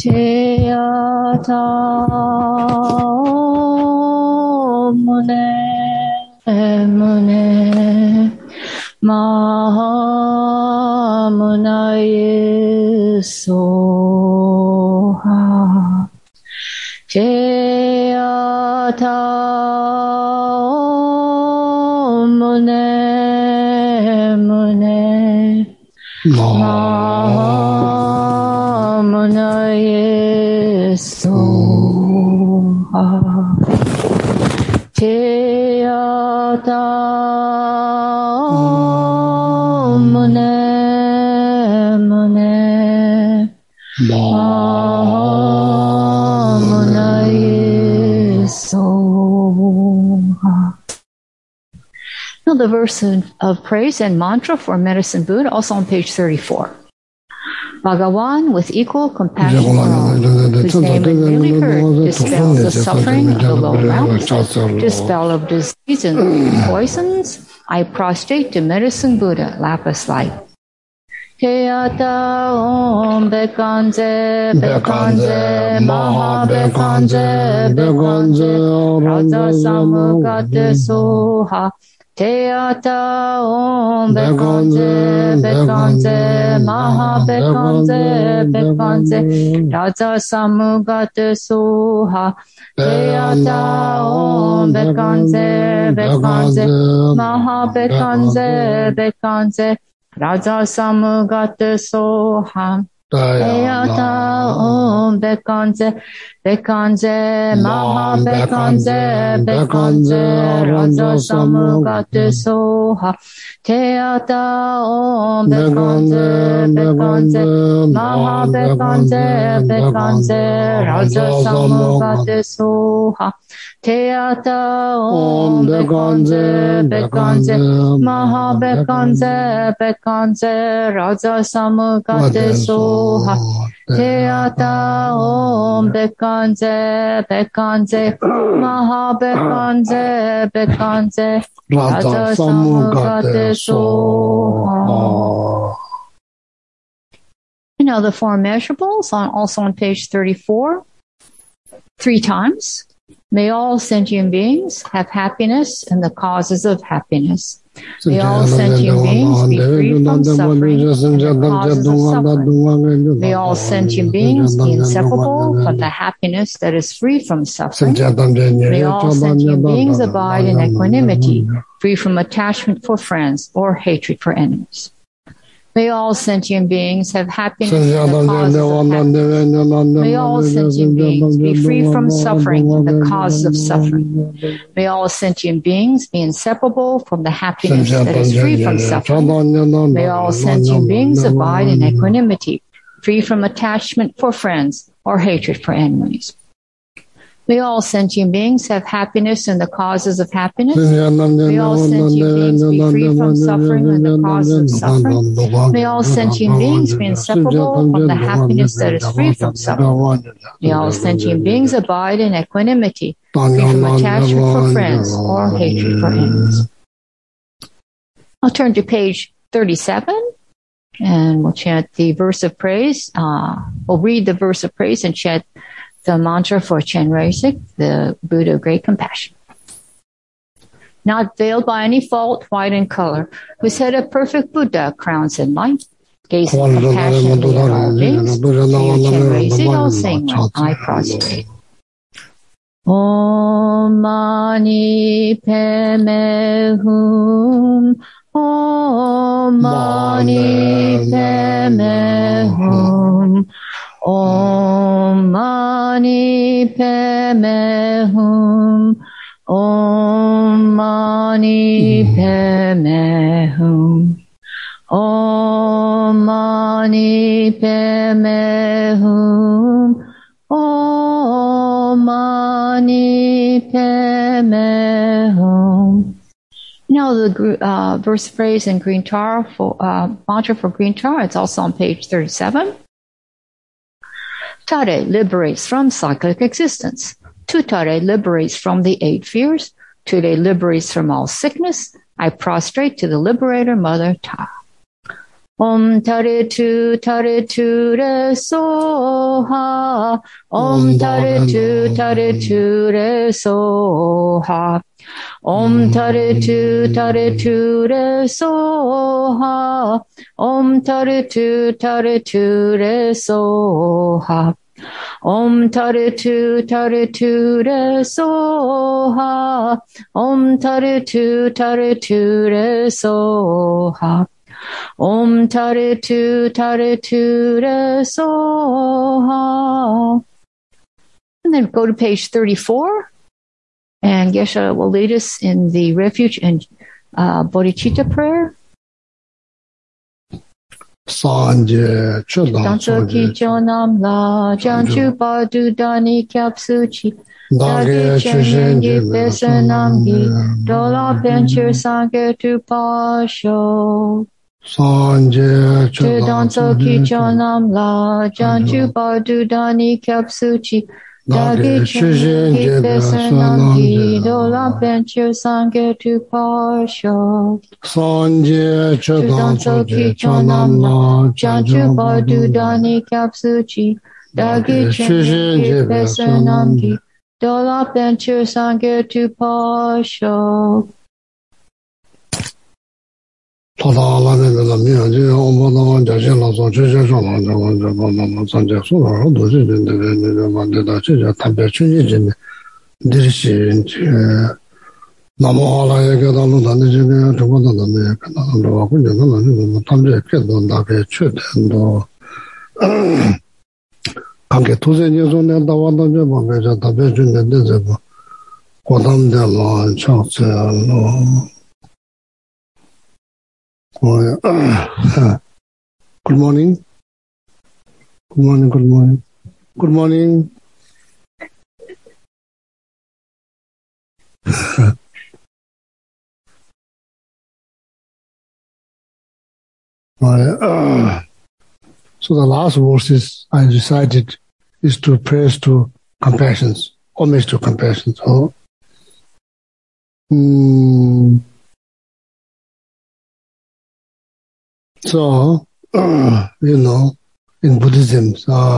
Cheyata Mune Mune Mahamunaye Soha Cheyata Mune Mune Mahamunaye Soha Cheyata Mune Mune Mahamunaye Soha. Now the verse of praise and mantra for Medicine Buddha, also on page 34. Bhagavan, with equal compassion for all, whose name when really heard dispels the suffering of the low realms, dispel of disease and poisons, I prostrate to Medicine Buddha, lapis light. Keyata Om Bekanze Bekanze Maha Bekanze Bekanze Raja Samugate Soha Keyata Om Bekanze Bekanze Maha Bekanze Bekanze Raja Samugate Soha Keyata Om Bekanze Bekanze Maha Bekanze Bekanze Raja Samugate Soha Keyata Om Bekanze Bekanze Maha Bekanze Bekanze Raja Samugate Soha Keyata Om Bekanze Bekanze Maha Bekanze Bekanze Raja Samugate Soha Keyata Om Bekanze Bekanze Maha Bekanze Bekanze Raja Samugate Soha Keyata Om Bekanze Bekanze Maha Bekanze Bekanze Raja Samugate Soha. And now the four measurables, also on page 34, 3 times. May all sentient beings have happiness and the causes of happiness. May all sentient beings be free from suffering and the causes of suffering. May all sentient beings be inseparable from the happiness that is free from suffering. May all sentient beings abide in equanimity, free from attachment for friends or hatred for enemies. May all sentient beings have happiness and the causes of happiness. May all sentient beings be free from suffering and the causes of suffering. May all sentient beings be inseparable from the happiness that is free from suffering. May all sentient beings abide in equanimity, free from attachment for friends or hatred for enemies. May all sentient beings have happiness and the causes of happiness. May all sentient beings be free from suffering and the causes of suffering. May all sentient beings be inseparable from the happiness that is free from suffering. May all sentient beings abide in equanimity, free from attachment for friends or hatred for enemies. I'll turn to page 37 and we'll chant the verse of praise. We'll read the verse of praise and chant the mantra for Chenrezig, the Buddha of Great Compassion. Not veiled by any fault, white in color, whose head of perfect Buddha crowns in light, gazing compassionately at all beings, to you Chenrezig, all saying when I prostrate. Om Mani Padme Hum, Om Mani Padme Hum, Om Mani Padme Hum, Om Mani Padme Hum, Om Mani Padme Hum, Om Mani Padme Hum. Now the verse phrase in Green Tara for mantra for Green Tara. It's also on page 37. Tare liberates from cyclic existence. Tutare liberates from the 8 fears. Ture liberates from all sickness. I prostrate to the liberator, Mother Ta. Om Tare Tu Re Soha. Om Tare Tu Re Soha. Om Tare Tu Re Soha. Om Tare Tu Re Soha. Om Tare Tu Re Soha. Om Tare Tu Re Soha. Om Tare Tu Re Soha. And then go to page 34. And Geshe will lead us in the refuge and bodhicitta prayer. Sanje Danso ki chonam la janchu badu dani kyapsuchi. Dagi chen gi pesanam gi dola penchir sange tu pasho. Sanje Danso ki chonam la janchu badu dani kyapsuchi. Dagi chen gi pesanam gi dola penchir sange tu pasho. Sanje Danso ki chonam la janchu badu dani kyapsuchi. Dagi chen gi pesanam gi dola penchir sange tu pasho. Good morning. Good morning, good morning. Good morning. So the last verses I recited is to praise to compassion, homage to compassion. So, in Buddhism,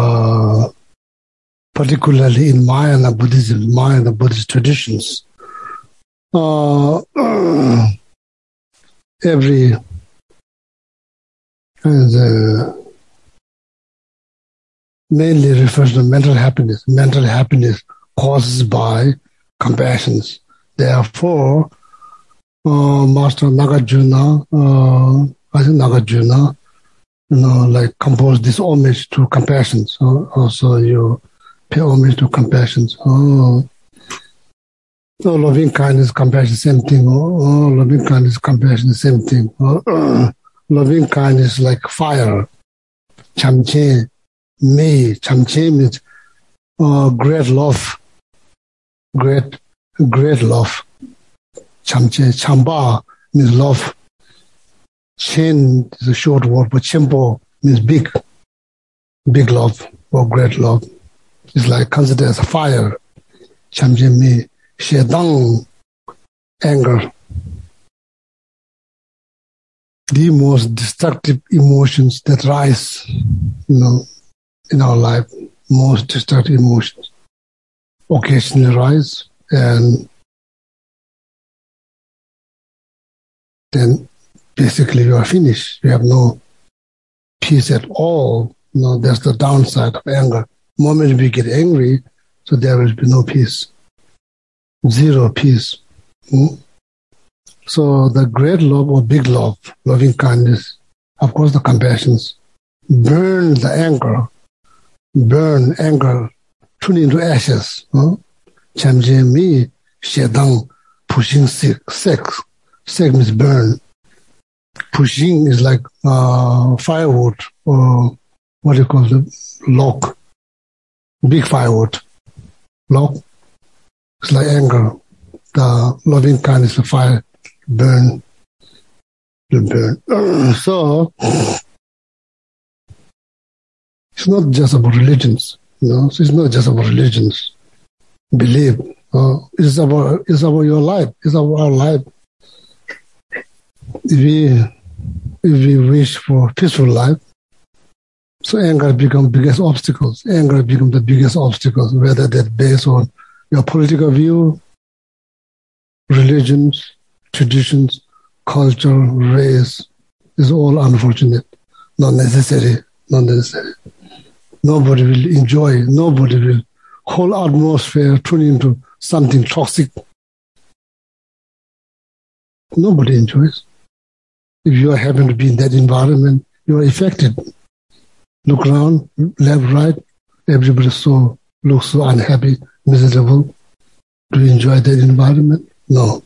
particularly in Mahayana Buddhism, Mahayana Buddhist traditions, every mainly refers to mental happiness. Mental happiness caused by compassion. Therefore, Master Nagarjuna, composed this homage to compassion. So also you pay homage to compassion. Loving kindness, compassion, same thing. Loving kindness, compassion, same thing. Loving kindness like fire. Chamche, mei. Chamche means great love. Great love. Chamche, chamba means love. Chen is a short word, but chenpo means big love or great love. It's like considered as a fire. Chamche mei. Shedang, anger. The most destructive emotions that rise, in our life, most destructive emotions occasionally rise, and then basically you are finished. You have no peace at all. That's the downside of anger. The moment we get angry, so there will be no peace. Zero peace. So the great love or big love, loving kindness, of course the compassions, burn the anger, turn into ashes. Chamje mi, shedang, pushing sex. Sex means burn. Pushing is like firewood, or what do you call it? Log. Big firewood. Log. It's like anger. The loving kindness of fire burn. So it's not just about religions. It's not just about religions. Believe. It's about your life. It's about our life. If we if we wish for peaceful life, so anger becomes biggest obstacles. Anger becomes the biggest obstacles, whether that's based on your political view, religions, traditions, culture, race, is all unfortunate, not necessary. Nobody will enjoy, nobody will. Whole atmosphere turn into something toxic. Nobody enjoys. If you happen to be in that environment, you are affected. Look around, left, right, everybody looks so unhappy, miserable. Do you enjoy that environment? No.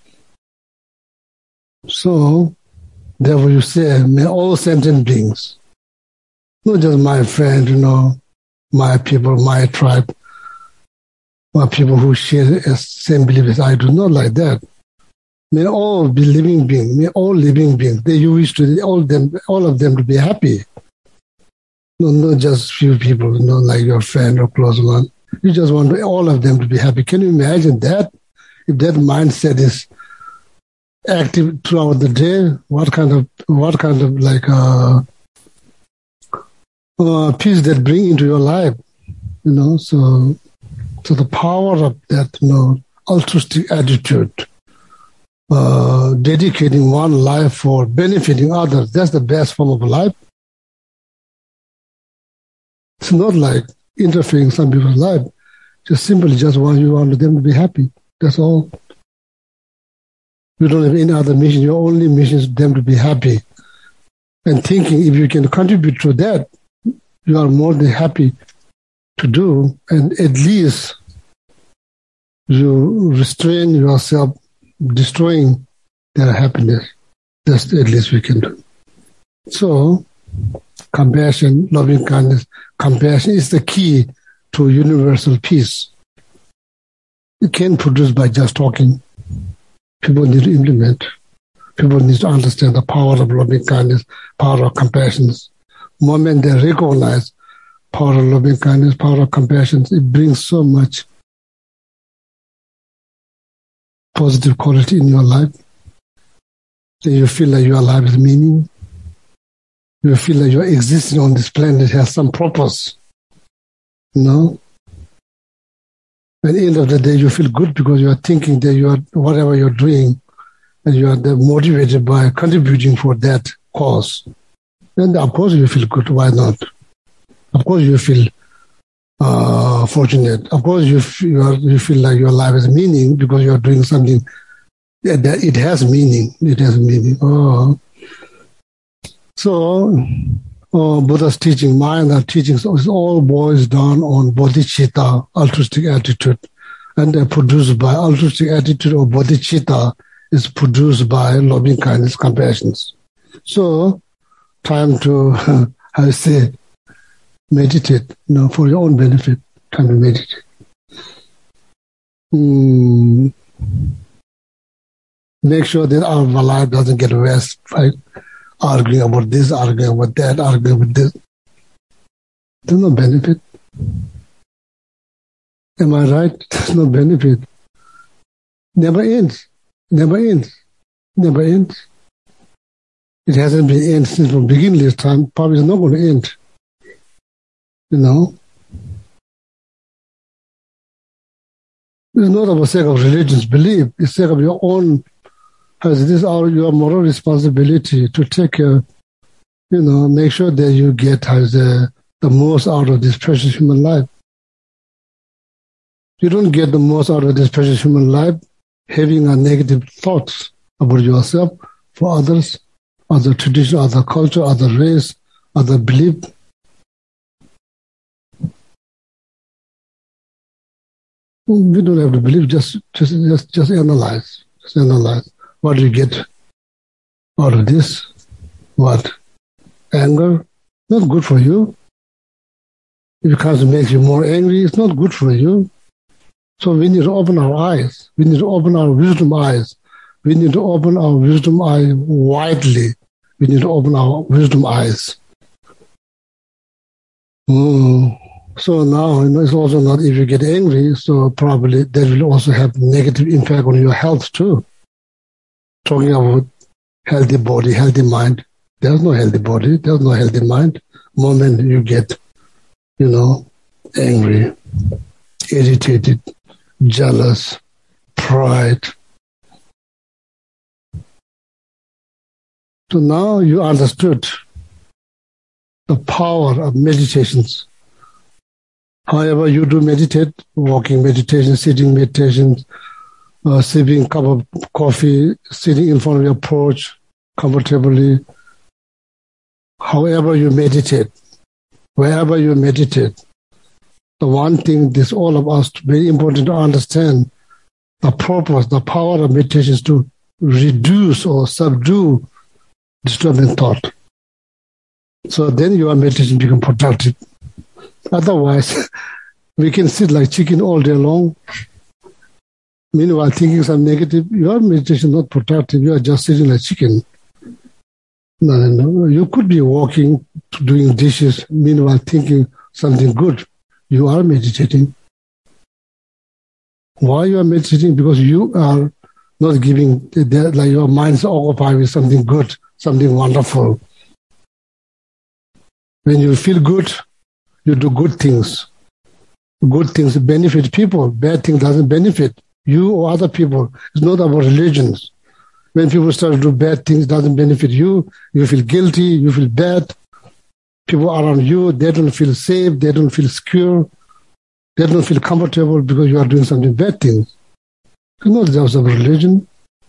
So, therefore you say, may all sentient beings, not just my friend, my people, my tribe, my people who share the same belief as I do, not like that. May all be living beings, you wish to all of them to be happy. No, not just few people, like your friend or close one. You just want all of them to be happy. Can you imagine that? If that mindset is active throughout the day, what kind of peace that bring into your life, So the power of that, altruistic attitude, dedicating one life for benefiting others, that's the best form of life. It's not like interfering in some people's life. Just simply you want them to be happy. That's all. You don't have any other mission. Your only mission is them to be happy. And thinking if you can contribute to that, you are more than happy to do. And at least you restrain yourself destroying their happiness. That's at least we can do. So, compassion, loving kindness, compassion is the key to universal peace. It can't produce by just talking. People need to implement. People need to understand the power of loving kindness, power of compassion. The moment they recognize power of loving kindness, power of compassion, it brings so much positive quality in your life. Then you feel like your life has meaning. You feel like you're existing on this planet has some purpose. At the end of the day, you feel good because you are thinking that whatever you're doing, and you are motivated by contributing for that cause. Then of course you feel good. Why not? Of course you feel fortunate. Of course you feel like your life has meaning because you are doing something that it has meaning. It has meaning. So Buddha's teaching, Mahayana teachings, is all boils down on bodhicitta, altruistic attitude. And they're produced by altruistic attitude or bodhicitta is produced by loving kindness, compassion. So, time to, meditate, for your own benefit, time to meditate. Make sure that our life doesn't get worse, right? Arguing about this, arguing about that, arguing about this. There's no benefit. Am I right? There's no benefit. Never ends. Never ends. Never ends. It hasn't been end since from beginningless time. Probably it's not going to end. It's not about sake of religion's belief. It's sake of your own. As this is your moral responsibility to take care, make sure that you get the most out of this precious human life. You don't get the most out of this precious human life having a negative thoughts about yourself, for others, other tradition, other culture, other race, other belief. We don't have to believe, just analyze. Just analyze. What do you get out of this? What? Anger? Not good for you. If it comes to make you more angry, it's not good for you. So we need to open our eyes. We need to open our wisdom eyes. We need to open our wisdom eye widely. We need to open our wisdom eyes. So now, it's also not if you get angry, so probably that will also have negative impact on your health too. Talking about healthy body, healthy mind, There's no healthy body. There's no healthy mind. Moment you get, angry, irritated, jealous, pride. So now you understood the power of meditations. However you do meditate, walking meditation, sitting meditation, sipping a cup of coffee, sitting in front of your porch comfortably. However you meditate, wherever you meditate, the one thing this all of us very important to understand the purpose, the power of meditation is to reduce or subdue disturbing thought. So then your meditation become productive. Otherwise, we can sit like chicken all day long. Meanwhile, thinking some negative, your meditation is not productive. You are just sitting like chicken. No. You could be walking, doing dishes, meanwhile thinking something good. You are meditating. Why you are meditating? Because you are not giving, like your mind is occupied with something good, something wonderful. When you feel good, you do good things. Good things benefit people. Bad things doesn't benefit you or other people. It's not about religions. When people start to do bad things, it doesn't benefit you. You feel guilty. You feel bad. People around you, they don't feel safe. They don't feel secure. They don't feel comfortable because you are doing something bad things. It's not just about religion.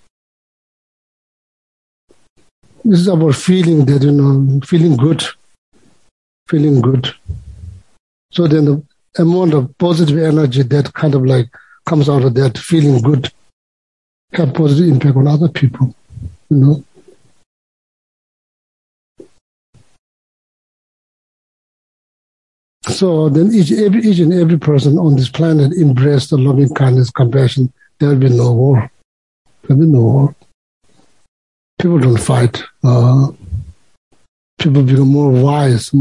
This is about feeling that, feeling good. Feeling good. So then the amount of positive energy that kind of like comes out of that feeling good have positive impact on other people, So then each and every person on this planet embrace the loving kindness, compassion. There will be no war. There will be no war. People don't fight. People become more wise.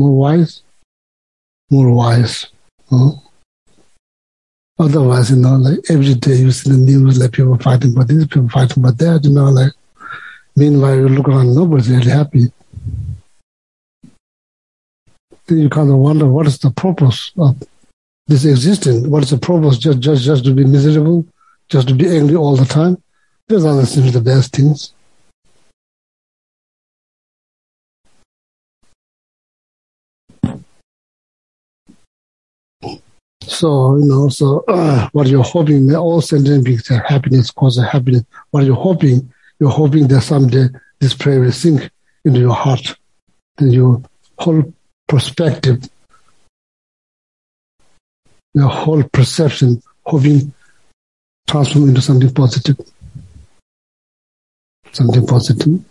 Otherwise, like every day you see the news, like people fighting for this, people fighting for that, like meanwhile you look around, nobody's really happy. Then you kind of wonder, what is the purpose of this existence? What is the purpose? Just to be miserable? Just to be angry all the time? Those are the best things. So, what you're hoping, may all sentient beings have happiness, cause of happiness. What you're hoping that someday this prayer will sink into your heart. Then your whole perspective, your whole perception, hoping transform into something positive. Something positive.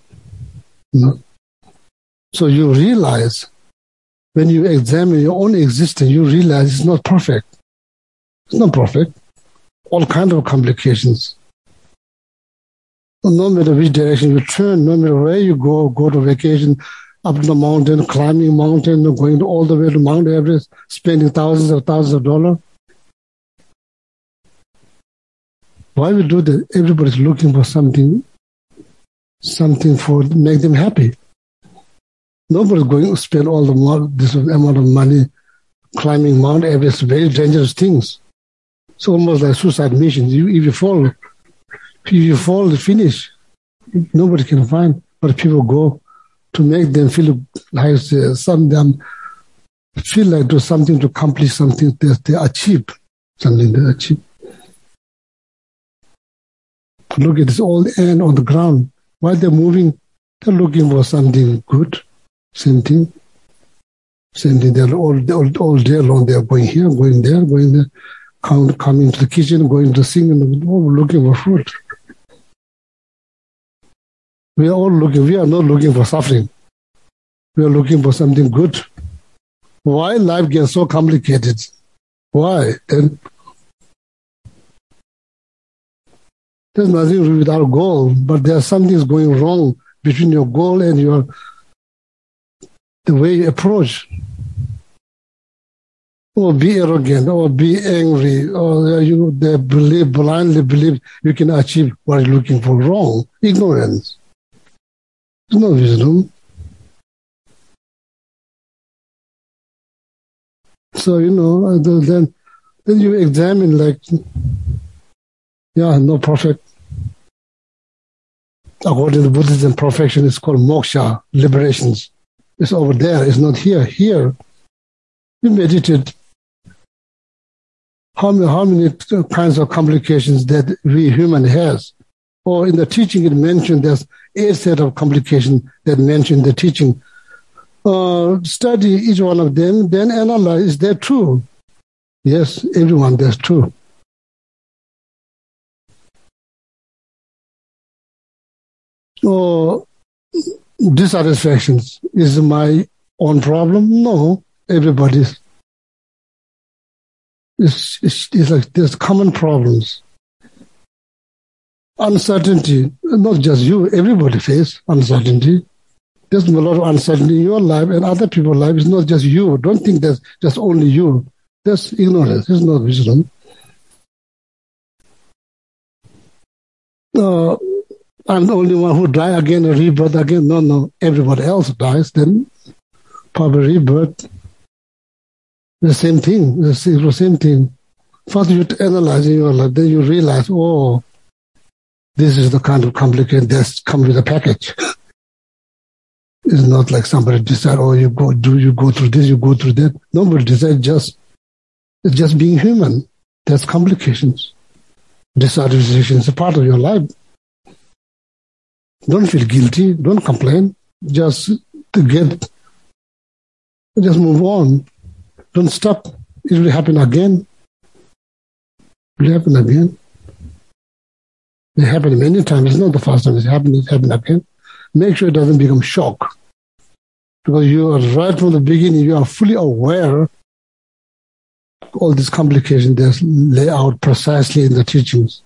So you realize, when you examine your own existence, you realize it's not perfect. It's not perfect. All kinds of complications. No matter which direction you turn, no matter where you go to vacation, up to the mountain, climbing mountain, going all the way to Mount Everest, spending thousands of dollars. Why we do that? Everybody's looking for something for make them happy. Nobody's going to spend this amount of money climbing Mount Everest, very dangerous things. It's almost like suicide missions. If you fall, finish. Nobody can find, but people go to make them feel like feel like do something to accomplish something that they achieve, something they achieve. Look at this old ant on the ground. While they're moving, they're looking for something good. Same thing. They're all day long. They're going here, going there, coming to the kitchen, going to the sink, and looking for food. We are not looking for suffering. We are looking for something good. Why life gets so complicated? Why? And there's nothing wrong with our goal, but there's something going wrong between your goal and the way you approach. Or be arrogant, or be angry, or they blindly believe you can achieve what you're looking for. Wrong. Ignorance. There's no wisdom. So, then you examine no perfect. According to Buddhism, perfection is called moksha, liberations. It's over there, it's not here. Here, we meditate. How many kinds of complications that we human has? Or in the teaching it mentioned there's 8 set of complications that mentioned the teaching. Study each one of them, then analyze, is that true? Yes, everyone, that's true. Dissatisfactions is my own problem? No, everybody's. It's like there's common problems. Uncertainty, not just you, everybody face uncertainty. There's a lot of uncertainty in your life and other people's life. It's not just you. Don't think that's just only you. That's ignorance. It's not wisdom. I'm the only one who die again and rebirth again. No. Everybody else dies. Then probably rebirth. The same thing. The same thing. First you analyze in your life. Then you realize, this is the kind of complication that's come with a package. It's not like somebody decide, you go through this, you go through that. Nobody decide, it's just being human. There's complications. Dissatisfaction is a part of your life. Don't feel guilty. Don't complain. Just move on. Don't stop. It will happen again. It will happen again. It happened many times. It's not the first time it's happened again. Make sure it doesn't become shock. Because you are right from the beginning, you are fully aware all these complications that's laid out precisely in the teachings.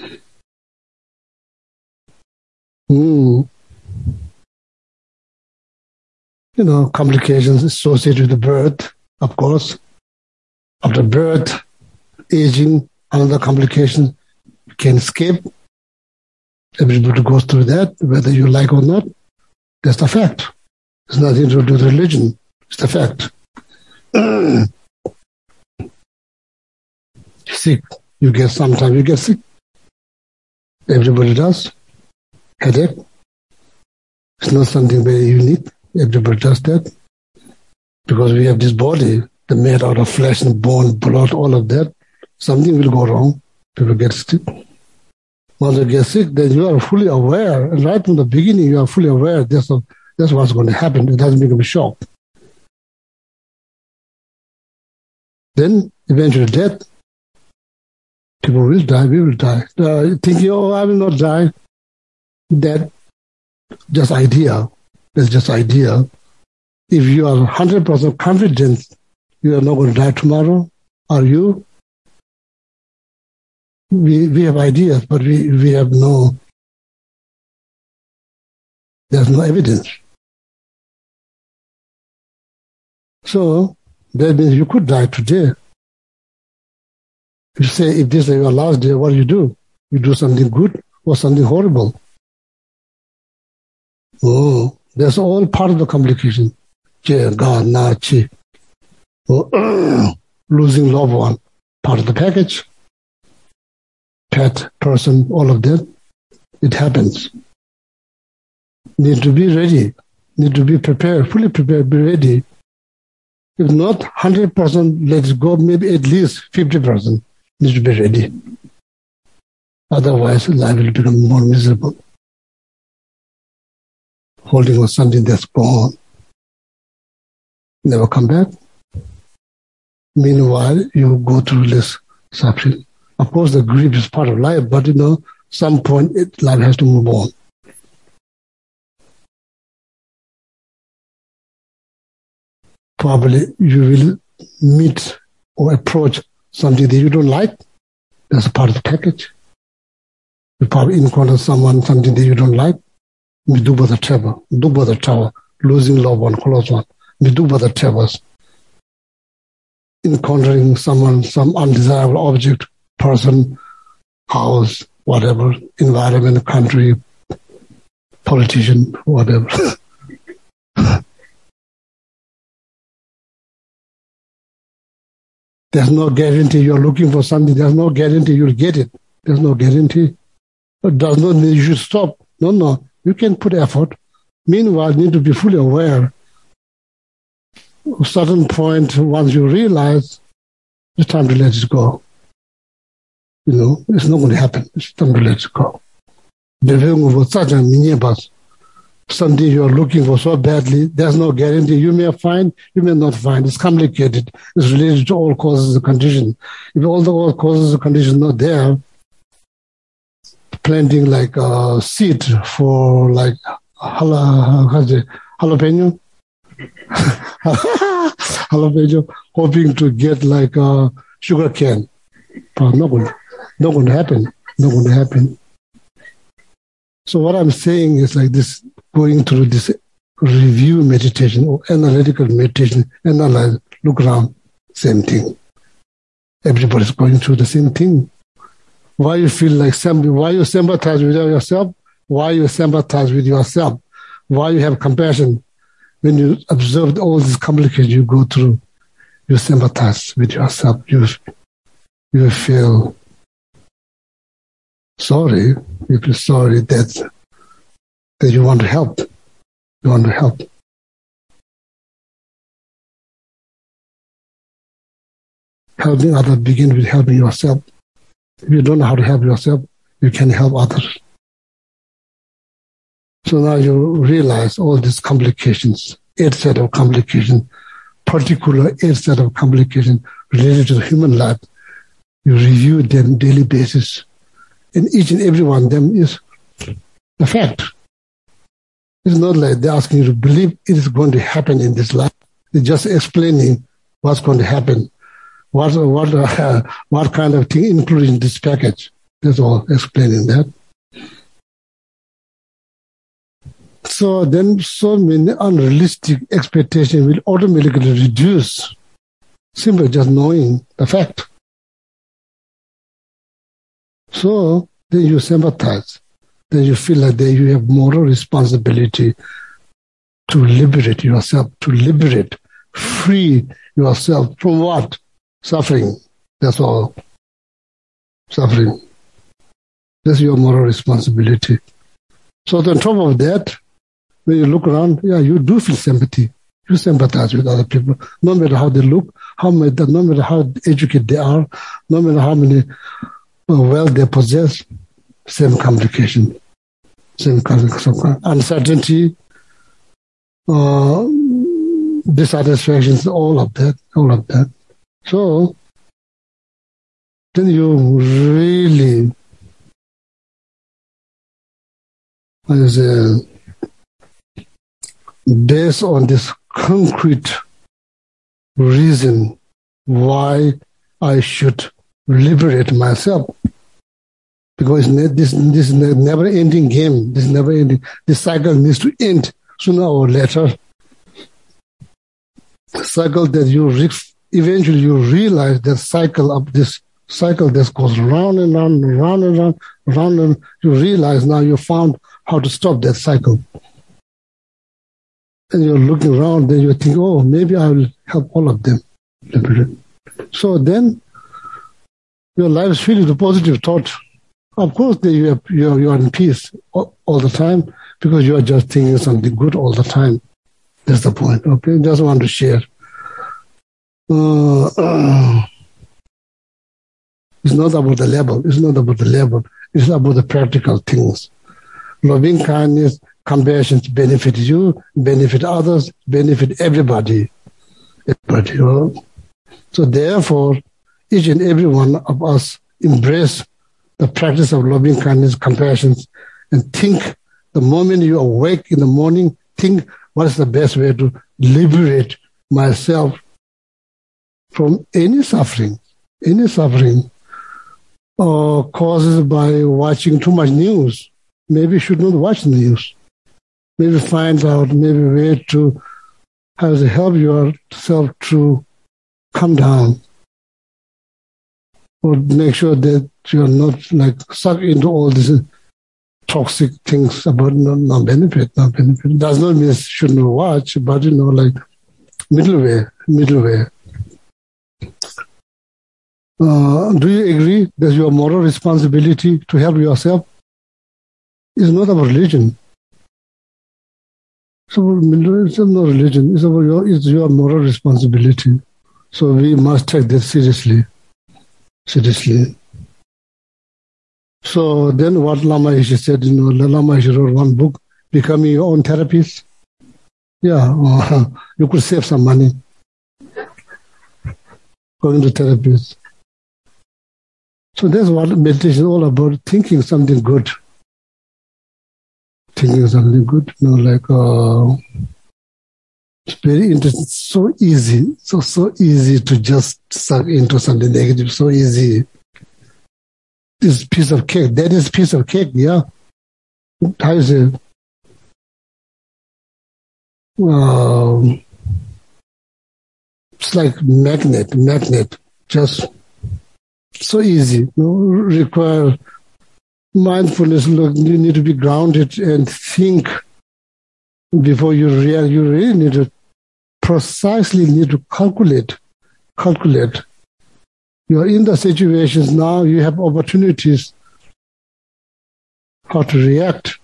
Complications associated with the birth, of course. After birth, aging, another complication can escape. Everybody goes through that, whether you like or not. That's the fact. It's nothing to do with religion. It's the fact. Sick. Sometimes you get sick. Everybody does. Headache. It's not something very unique. Everybody does that. Because we have this body that made out of flesh and bone, blood, all of that. Something will go wrong. People get sick. Once you get sick, then you are fully aware. And right from the beginning, you are fully aware that's what's going to happen. It doesn't become a shock. Then, eventually death. People will die, we will die. Thinking, I will not die. That just idea. That's just idea. If you are 100% confident you are not going to die tomorrow, are you? We have ideas, but we have there's no evidence. So that means you could die today. You say, if this is your last day, what do? You do something good or something horrible. That's all part of the complication. Losing loved one, part of the package. Pet, person, all of that. It happens. Need to be ready. Need to be prepared, fully prepared, be ready. If not 100%, let's go, maybe at least 50%. Need to be ready. Otherwise, life will become more miserable. Holding on something that's gone. Never come back. Meanwhile, you go through this suffering. Of course, the grief is part of life, but some point life has to move on. Probably you will meet or approach something that you don't like. That's a part of the package. You probably encounter something that you don't like. Losing loved one, close one. Encountering someone, some undesirable object, person, house, whatever, environment, country, politician, whatever. There's no guarantee you're looking for something. There's no guarantee you'll get it. There's no guarantee. It does not mean you should stop. No. You can put effort. Meanwhile, you need to be fully aware. At a certain point, once you realize, it's time to let it go. It's not going to happen. It's time to let it go. Something you are looking for so badly, there's no guarantee. You may find, you may not find. It's complicated. It's related to all causes and conditions. If all causes and conditions are not there, planting like a seed for like jalapeno, hoping to get like a sugar cane. But not going to happen. Not going to happen. So what I'm saying is like this, going through this review meditation or analytical meditation, analyze, look around, same thing. Everybody's going through the same thing. Why you feel like why you sympathize with yourself? Why you sympathize with yourself? Why you have compassion? When you observe all these complications you go through, you sympathize with yourself. You feel sorry. You feel sorry that you want to help. You want to help. Helping others begins with helping yourself. If you don't know how to help yourself, you can help others. So now you realize all these complications, 8 set of complications, particular 8 set of complications related to the human life. You review them on a daily basis. And each and every one of them is a fact. It's not like they're asking you to believe it is going to happen in this life. They're just explaining what's going to happen. What kind of thing included in this package. That's all, explaining that. So then so many unrealistic expectations will automatically reduce simply just knowing the fact. So then you sympathize. Then you feel like that you have moral responsibility to liberate yourself, free yourself from what? Suffering. That's all. Suffering. That's your moral responsibility. So on top of that, when you look around, you do feel sympathy. You sympathize with other people, no matter how they look, no matter how educated they are, no matter how many wealth they possess. Same complication, uncertainty, dissatisfactions, all of that. So then you really, based on this concrete reason why I should liberate myself. Because this is a never-ending game. This cycle needs to end sooner or later. The cycle that eventually you realize that this cycle that goes round and round, and you realize now you found how to stop that cycle. And you're looking around, then you think, maybe I will help all of them. So then your life is filled with a positive thought. Of course, you are in peace all the time because you are just thinking something good all the time. That's the point. Okay, just want to share. It's not about the level. It's about the practical things. Loving kindness, compassion benefit you, benefit others, benefit everybody. So therefore, each and every one of us embrace the practice of loving kindness, compassion, and think the moment you awake in the morning, think what is the best way to liberate myself from any suffering caused by watching too much news. Maybe you should not watch the news. Maybe find out maybe a way to help yourself to calm down. Or make sure that you're not like sucked into all these toxic things about no benefit. Does not mean you shouldn't watch, but like middle way. Do you agree that your moral responsibility to help yourself is not about religion? So it's not religion. It's your moral responsibility. So we must take this seriously. Seriously. So then what Lama Yeshe said, Lama Yeshe wrote one book, Becoming Your Own Therapist. Yeah, you could save some money going to therapists. So that's what meditation is all about, thinking something good. Thinking something good, it's very interesting, so easy, so easy to just suck into something negative, so easy. This piece of cake, that is piece of cake, yeah. How is it? It's like magnet, just so easy. Require mindfulness. Look, you need to be grounded and think before you react. You really need to precisely calculate. You're in the situations now. You have opportunities how to react.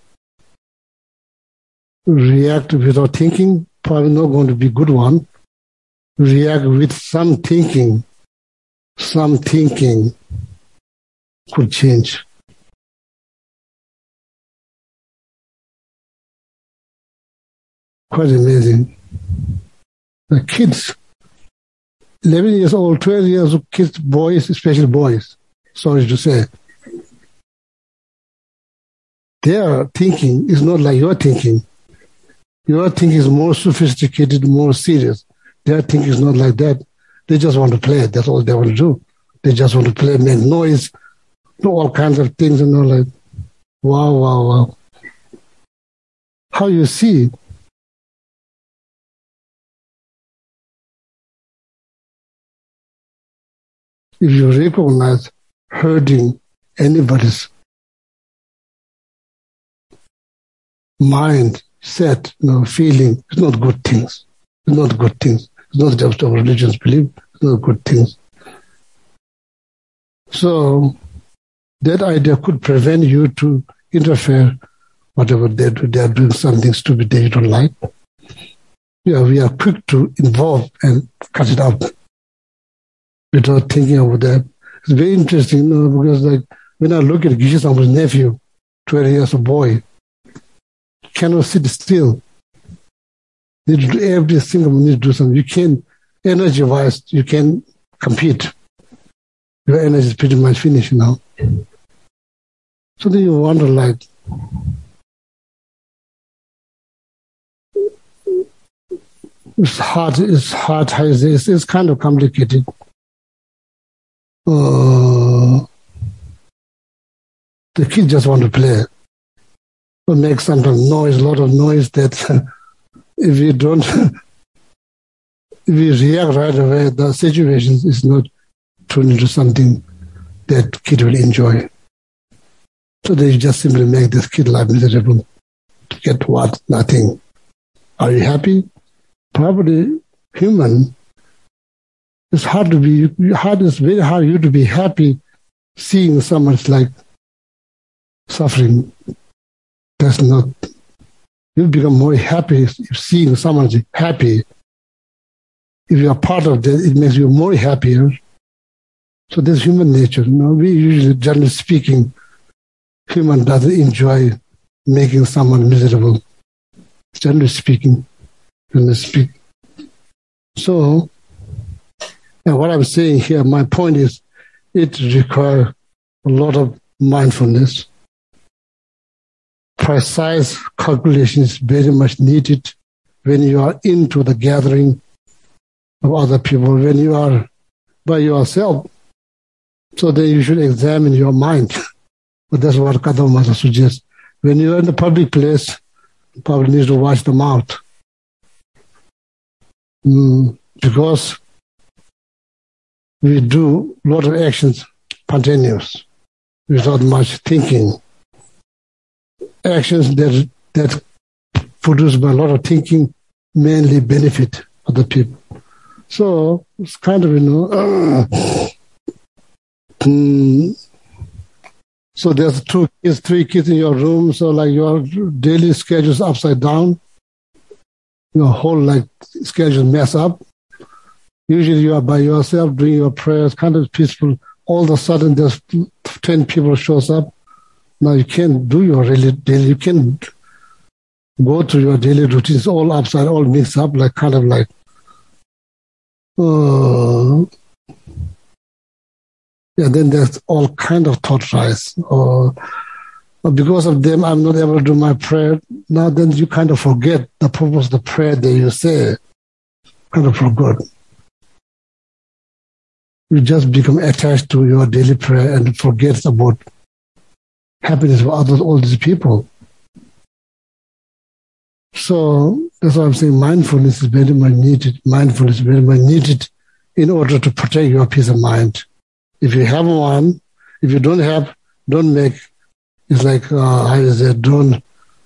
React without thinking, probably not going to be a good one. React with some thinking. Some thinking could change. Quite amazing. The kids, 11 years old, 12 years old kids, boys, especially boys, sorry to say, their thinking is not like your thinking. Your thinking is more sophisticated, more serious. Their thinking is not like that. They just want to play. That's all they want to do. They just want to play, make noise, do all kinds of things, like, wow. How you see? If you recognize hurting anybody's mind, set, feeling, it's not good things. It's not good things. It's not just our religion's belief. It's not good things. So that idea could prevent you to interfere, whatever they do. They are doing something stupid that you don't like. Yeah, we are quick to involve and cut it out without thinking about that. It's very interesting, because when I look at Geshe Sangpo's nephew, 12 years old boy, cannot sit still. Need to do every single need to do something. You can, energy-wise, you can compete. Your energy is pretty much finished now. So then you wonder, it's hard, it's kind of complicated. The kids just want to play. But make sometimes noise, a lot of noise that if you don't, if you react right away, the situation is not turned into something that kid will enjoy. So they just simply make this kid life miserable. To get what? Nothing. Are you happy? Probably human. It's hard to be, it's very hard you to be happy seeing someone's suffering. That's not, you become more happy if seeing someone happy. If you are part of that, it makes you more happier. So that's human nature. We usually, generally speaking, human doesn't enjoy making someone miserable. Generally speaking. So, and what I'm saying here, my point is, it requires a lot of mindfulness. Precise calculation is very much needed when you are into the gathering of other people, when you are by yourself. So then you should examine your mind. But that's what Kadamba Master suggests. When you're in the public place, you probably need to watch the mouth. Because we do a lot of actions spontaneous, without much thinking. Actions that produced by a lot of thinking mainly benefit other people. So it's kind of, So there's three kids in your room. So like your daily schedule is upside down. Your whole like schedule mess up. Usually you are by yourself doing your prayers, kind of peaceful. All of a sudden there's 10 people shows up. Now you can't do your daily. You can't go to your daily routines all upside, all mixed up, like kind of like. Then there's all kind of thought rise. Because of them, I'm not able to do my prayer. Now then you kind of forget the purpose of the prayer that you say. Kind of forgot. You just become attached to your daily prayer and forget about happiness for others, all these people. So that's why I'm saying mindfulness is very much needed. Mindfulness is very much needed in order to protect your peace of mind. If you have one, if you don't have, don't make. It's like how is it? Don't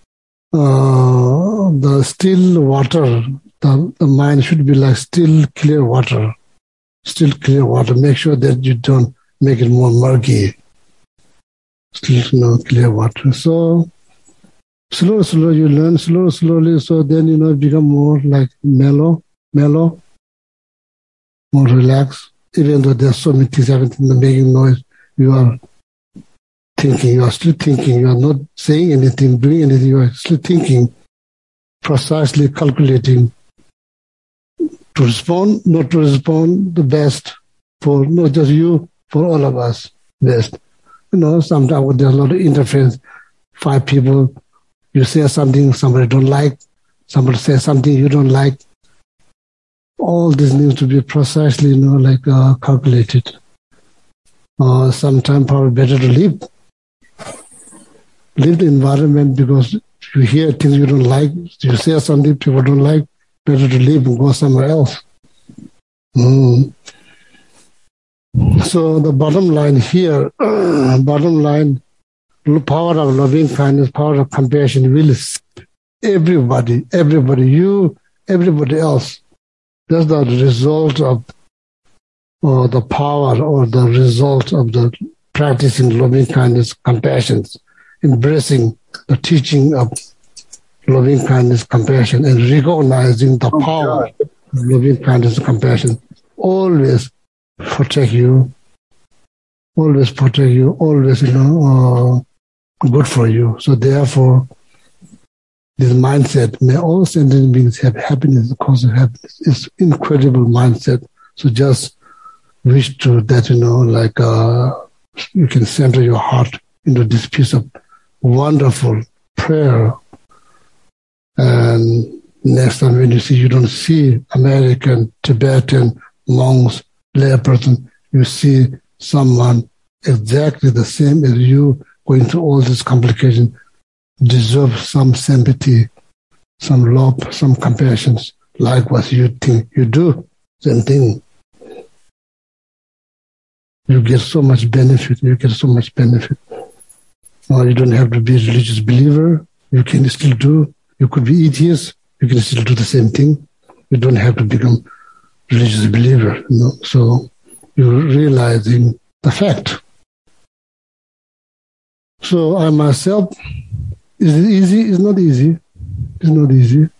the still water. The mind should be like still clear water. Still clear water. Make sure that you don't make it more murky. Still clear water. So slowly you learn slowly. So then become more like mellow, more relaxed. Even though there's so many things happening, making noise, you are thinking. You are still thinking. You are not saying anything, doing anything. You are still thinking, precisely calculating. To respond, not to respond, the best for not just you, for all of us, best. Sometimes there's a lot of interference. 5 people, you say something somebody don't like, somebody says something you don't like. All this needs to be precisely, calculated. Sometimes probably better to leave the environment because you hear things you don't like, you say something people don't like. Better to leave and go somewhere else. So the bottom line here, power of loving kindness, power of compassion will everybody, you, everybody else. That's the result of the power or the result of the practicing loving kindness, compassion, embracing the teaching of loving kindness, compassion, and recognizing the power of loving kindness and compassion always protect you, always good for you. So therefore, this mindset, may all sentient beings have happiness, the cause of happiness. It's incredible mindset. So just wish to that, you can center your heart into this piece of wonderful prayer. And next time when you don't see American, Tibetan, monks, layperson, you see someone exactly the same as you going through all these complications, deserve some sympathy, some love, some compassion, like what you think you do, same thing. You get so much benefit. You don't have to be a religious believer. You can still do. You could be atheist. You can still do the same thing. You don't have to become religious believer. So you're realizing the fact. So I myself, is it easy? It's not easy. It's not easy.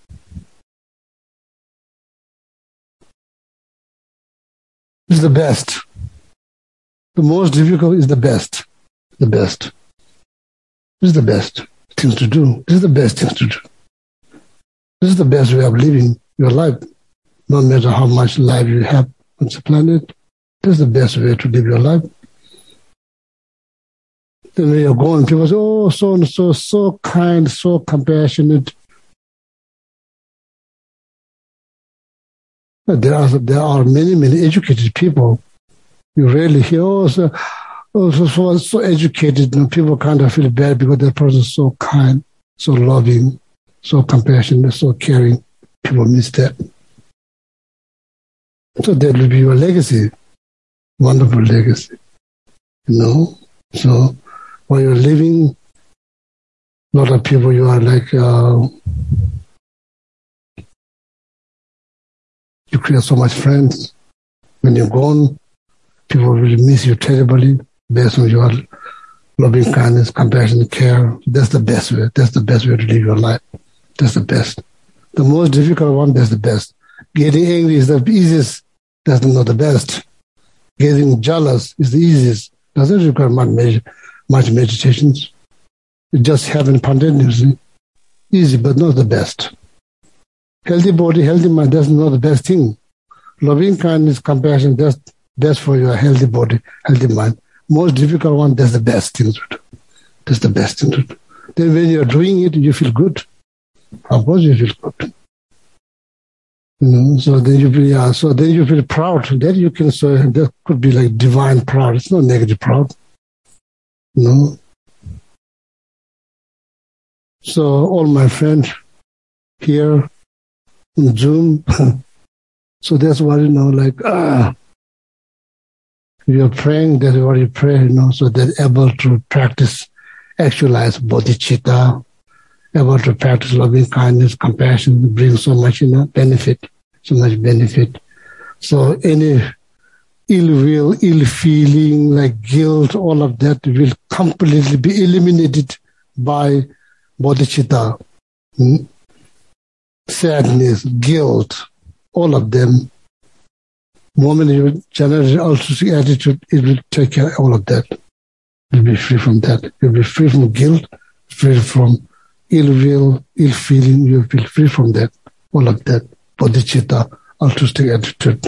It's the best. The most difficult is the best. The best. This is the best things to do. This is the best things to do. This is the best way of living your life. No matter how much life you have on this planet, this is the best way to live your life. Then when you're going, people say, oh, so kind, so compassionate. But there are many educated people. You rarely hear, so educated. People kind of feel bad because that person is so kind, so loving, so compassionate, so caring. People miss that. So that will be your legacy, wonderful legacy. So while you're living, a lot of people, you are like, you create so much friends. When you're gone, people will miss you terribly. based on your loving kindness, compassion, care. That's the best way. That's the best way to live your life. That's the best. The most difficult one, that's the best. Getting angry is the easiest. That's not the best. Getting jealous is the easiest. Doesn't require much meditation. It just happens spontaneously. Easy, but not the best. Healthy body, healthy mind, that's not the best thing. Loving kindness, compassion, that's best for your healthy body, healthy mind. Most difficult one, that's the best thing to do. That's the best thing to do. Then when you're doing it, you feel good. Of course you feel good. So then you feel proud. That you can say that could be like divine proud. It's not negative proud. So all my friends here on Zoom, so that's what you're praying, that's what you pray, so they're able to practice, actualize bodhicitta, able to practice loving kindness, compassion, brings so much, benefit, so much benefit. So any ill will, ill feeling, like guilt, all of that will completely be eliminated by bodhicitta. Sadness, guilt, all of them. The moment you generate altruistic attitude, it will take care of all of that. You'll be free from that. You'll be free from guilt, free from ill will, ill feeling. You'll be free from that. All of that. Bodhicitta, altruistic attitude.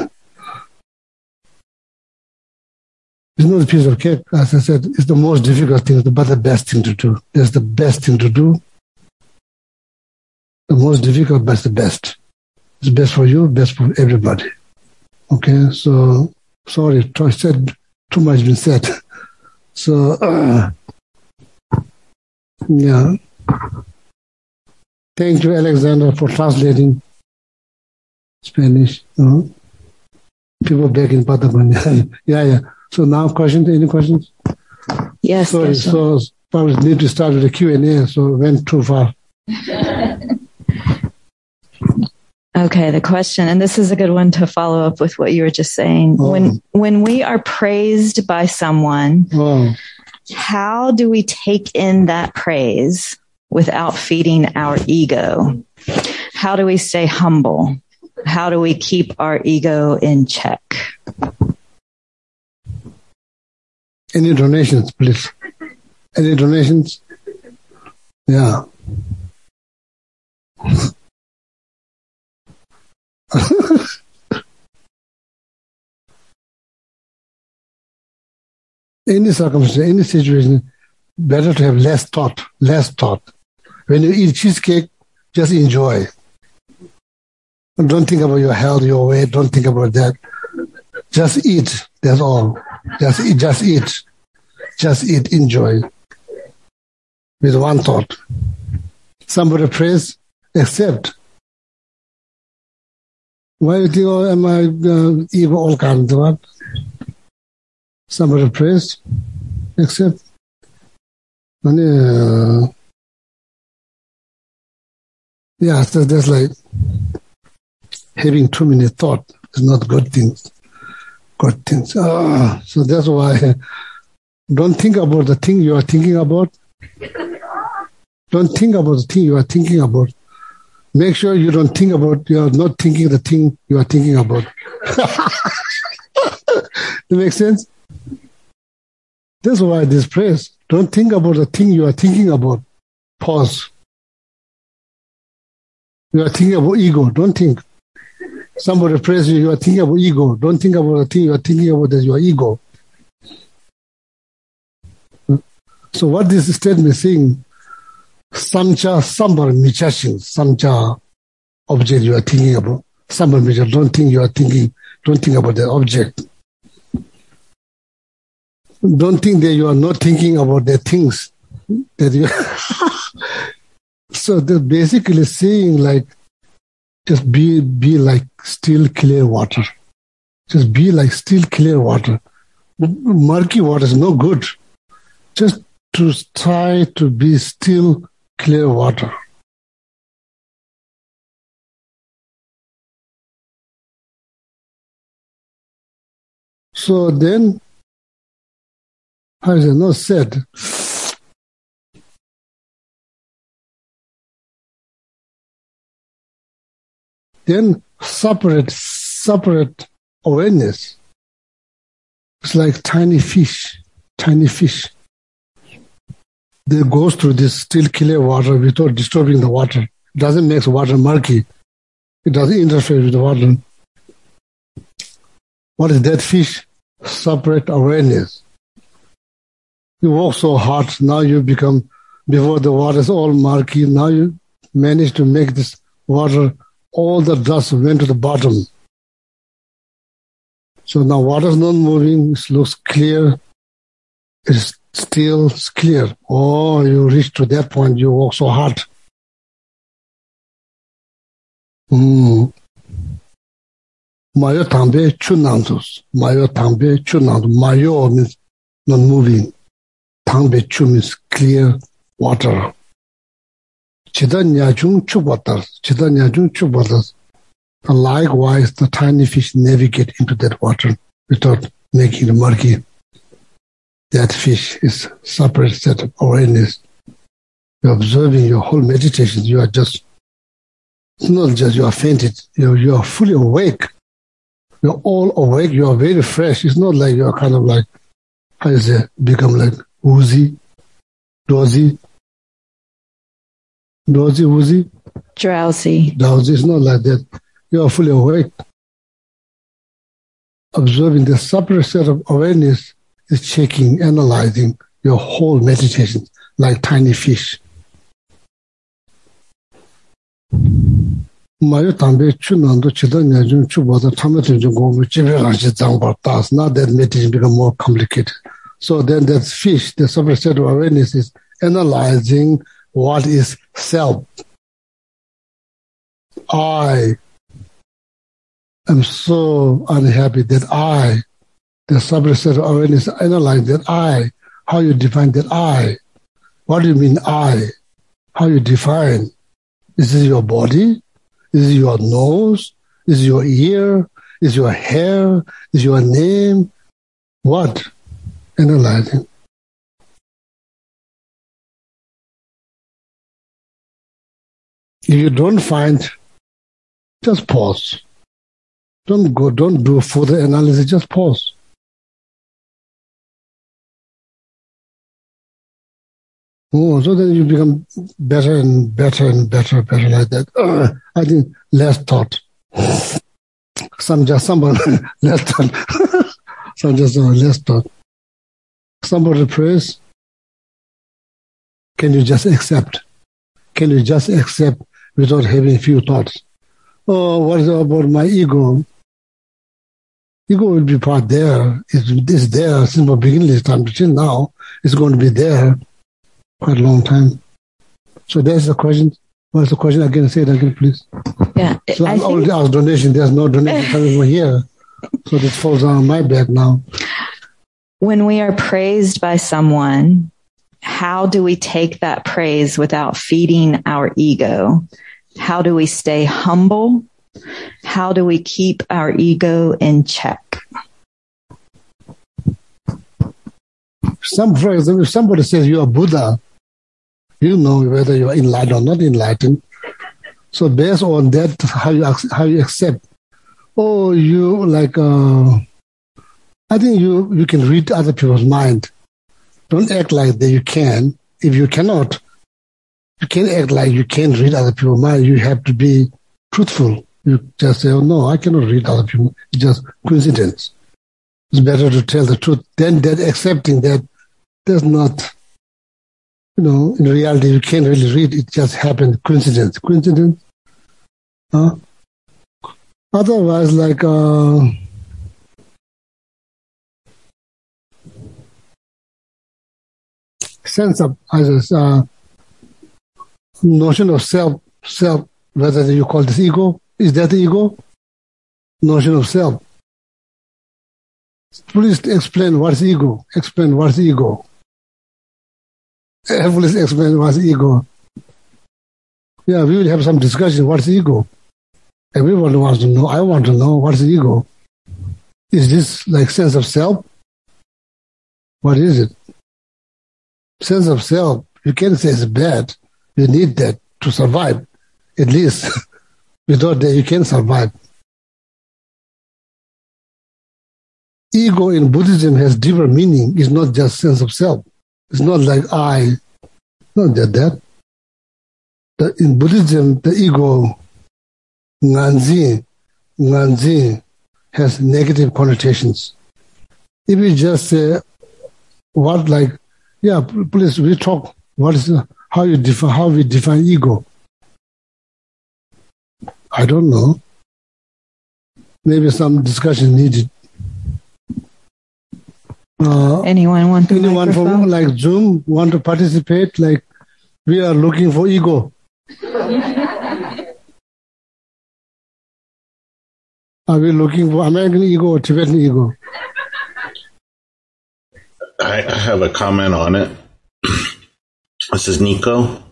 It's not a piece of cake. As I said, it's the most difficult thing, but the best thing to do. That's the best thing to do. The most difficult, but it's the best. It's best for you, best for everybody. Okay, so sorry, I said too much been said. So, yeah. Thank you, Alexander, for translating Spanish. People back in Patagonia. Yeah. So now questions, any questions? Yes. Sorry, so probably need to start with the Q&A, so went too far. Okay, the question, and this is a good one to follow up with what you were just saying. When we are praised by someone, how do we take in that praise without feeding our ego? How do we stay humble? How do we keep our ego in check? Any donations, please? Any donations? Yeah. Any circumstance, any situation, better to have less thought. When you eat cheesecake, just enjoy. Don't think about your health, your weight, don't think about that. Just eat, that's all. Just eat, enjoy. With one thought. Somebody prays, accept. Why do you think, am I ego all kinds of what? Somebody prays, accept. And, so that's like having too many thoughts. It's not good things. So that's why don't think about the thing you are thinking about. Don't think about the thing you are thinking about. Make sure you are not thinking the thing you are thinking about. That makes sense? That's why this praise. Don't think about the thing you are thinking about. Pause. You are thinking about ego. Don't think. Somebody prays you are thinking about ego. Don't think about the thing you are thinking about as your ego. So what this statement is saying, samcha sambar michashin, samcha object you are thinking about. Sambar micha, don't think about the object. Don't think that you are not thinking about the things that you So they're basically saying like, just be like still clear water. Just be like still clear water. Murky water is no good. Just to try to be still clear water. So then how is it not said? Then separate awareness. It's like tiny fish. They goes through this still clear water without disturbing the water. It doesn't make the water murky. It doesn't interfere with the water. What is that fish? Separate awareness. You work so hard, now you become, before the water is all murky, now you manage to make this water, all the dust went to the bottom. So now water is not moving, it looks clear, it's still clear. Oh, you reach to that point, you work so hard. Mayo tambe chunandus. Mayo tambe chunandus. Mayo means not moving. Tambe chu means clear water. Chida nyajung chubatas. Likewise, the tiny fish navigate into that water without making it murky. That fish is separate set of awareness. You're observing your whole meditation. You are just, it's not just you are fainted. You are fully awake. You're all awake. You are very fresh. It's not like you are kind of like, how is it, become like woozy, dozy, woozy? Drowsy. It's not like that. You are fully awake. Observing the separate set of awareness is checking, analyzing your whole meditation like tiny fish. Mayo tambe chunando chida nyajun chubada tamatin jungo chibe ranchi zangbar tas. Now that meditation become more complicated. So then that fish, the separate set of awareness is analyzing what is self. I am so unhappy that the separate set of awareness, analyze that I, how you define that I. What do you mean I? How you define? Is it your body? Is it your nose? Is it your ear? Is it your hair? Is it your name? What? Analyzing. If you don't find, just pause. Don't do further analysis, just pause. Oh, so then you become better and better like that. I think less thought. Somebody less thought. Less thought. Somebody prays. Can you just accept? Can you just accept without having few thoughts? Oh, what is it about my ego? Ego will be part there. It's there since the beginning of time till now. It's going to be there quite a long time. So there's the question. What's the question again? Say it again, please. Yeah. So I already asked donation. There's no donation coming from here. So this falls on my back now. When we are praised by someone, how do we take that praise without feeding our ego? How do we stay humble? How do we keep our ego in check? For example, if somebody says you are Buddha, you know whether you are enlightened or not enlightened. So based on that, how you accept. Oh, you like, I think you can read other people's mind. Don't act like that you can. If you cannot, you can't act like you can't read other people's mind. You have to be truthful. You just say, oh no, I cannot read other people. It's just coincidence. It's better to tell the truth than that accepting that there's not, in reality, you can't really read. It just happened. Coincidence. Otherwise, like, sense of, notion of self, whether you call this ego, is that the ego? Notion of self. Please explain what's ego. Explain what's ego. Please explain what's ego. Yeah, we will have some discussion. What's ego? Everyone wants to know. I want to know what's ego. Is this like sense of self? What is it? sense of self, you can't say it's bad. You need that to survive. At least without that, you can survive. Ego in Buddhism has deeper meaning. It's not just sense of self. It's not like I. Not that. In Buddhism, the ego, nganzi, has negative connotations. If you just say, please, we talk, how we define ego? I don't know. Maybe some discussion needed. Anyone from like Zoom want to participate? Like we are looking for ego. Are we looking for American ego or Tibetan ego? I have a comment on it. This is Nico.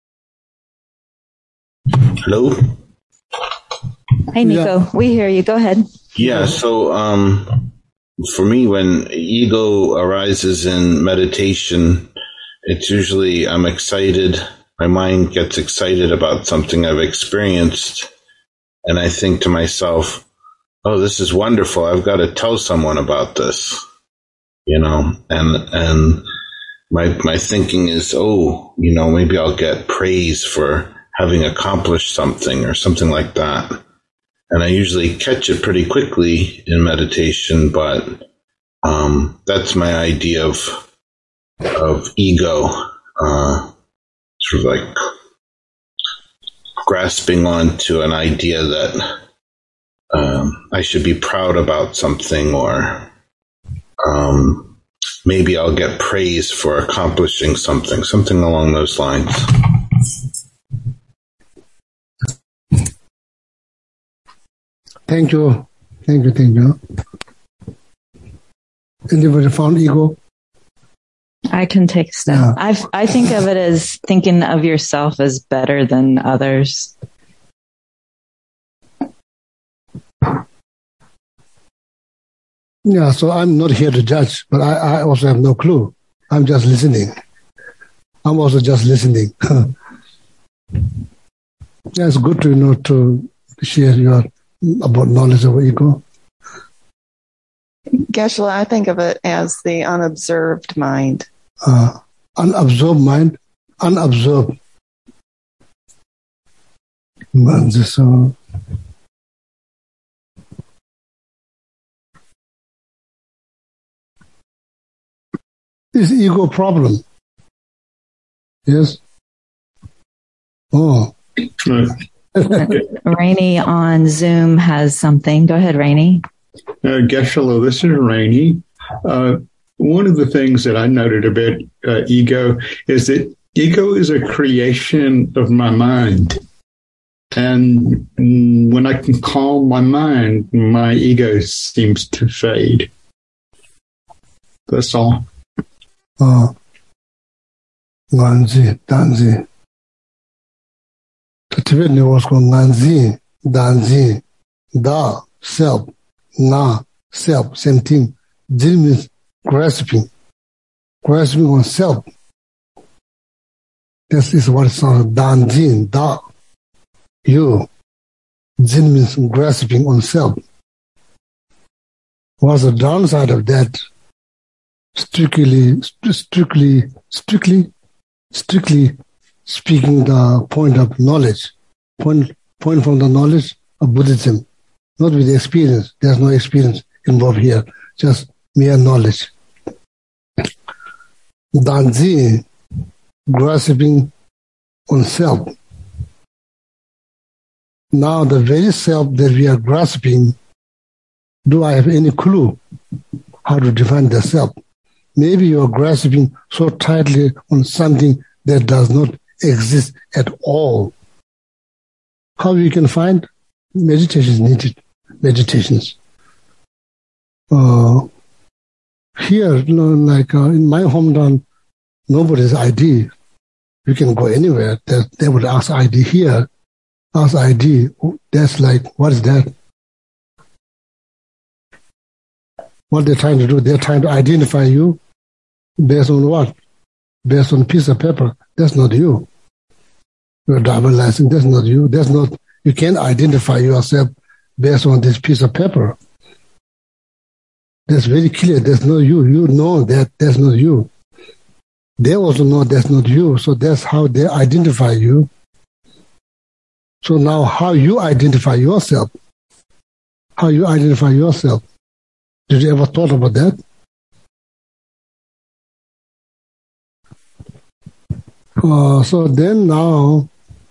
Hello? Hey, Nico. Yeah. We hear you. Go ahead. Yeah, so for me, when ego arises in meditation, it's usually I'm excited. My mind gets excited about something I've experienced. And I think to myself, oh, this is wonderful. I've got to tell someone about this, and my thinking is, maybe I'll get praise for having accomplished something or something like that. And I usually catch it pretty quickly in meditation, but that's my idea of ego, sort of like grasping onto an idea that I should be proud about something, or maybe I'll get praise for accomplishing something along those lines. Thank you. Anybody found ego? I can take a step. I think of it as thinking of yourself as better than others. Yeah, so I'm not here to judge, but I also have no clue. I'm just listening. I'm also just listening. Yeah, it's good to share about knowledge of ego. Geshe-la, I think of it as the unobserved mind. Unobserved mind? Unobserved. Is ego problem? Yes? Oh. Rainey on Zoom has something. Go ahead, Rainey. Geshe-la, this is Rainey. One of the things that I noted about ego is that ego is a creation of my mind. And when I can calm my mind, my ego seems to fade. That's all. Nganzi, danzi. The Tibetan was called Nganzi, danzi, da, self, na, self, same thing. Jin means grasping on self. This is what it sounds like. Danjin, da, you. Jin means grasping on self. What's the downside of that? Strictly speaking, the point of knowledge, point from the knowledge of Buddhism, not with experience. There's no experience involved here, just mere knowledge. Danzi, grasping on self. Now, the very self that we are grasping, do I have any clue how to define the self? Maybe you are grasping so tightly on something that does not exist at all. How you can find? Meditation is needed. Meditations. Here, like in my hometown, nobody's ID. You can go anywhere. They would ask ID here. Ask ID. That's like, what is that? What they're trying to do, they're trying to identify you based on what? based on a piece of paper. That's not you. Your driver's license, that's not you. You can't identify yourself based on this piece of paper. That's very clear. That's not you. You know that that's not you. They also know that's not you. So that's how they identify you. So now how you identify yourself? How you identify yourself? Did you ever thought about that? So then now,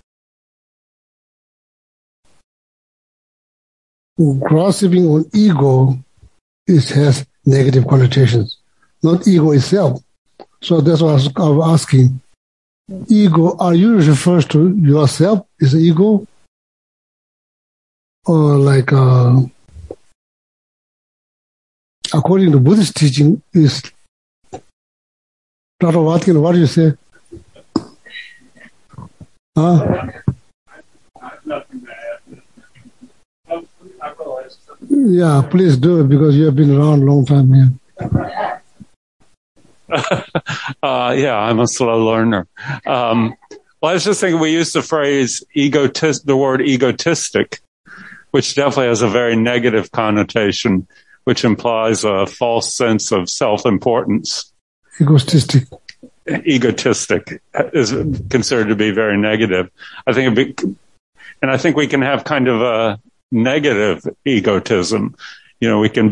grasping on ego, it has negative connotations, not ego itself. So that's what I was asking. Ego, are you referring to yourself as ego? Or like, according to Buddhist teaching, is Dr. Watkin, what do you say? Yeah, please do it because you have been around a long time here. Yeah, I'm a slow learner. Well, I was just thinking we use the phrase the word egotistic, which definitely has a very negative connotation, which implies a false sense of self-importance. Egotistic is considered to be very negative. I think we can have kind of a negative egotism. We can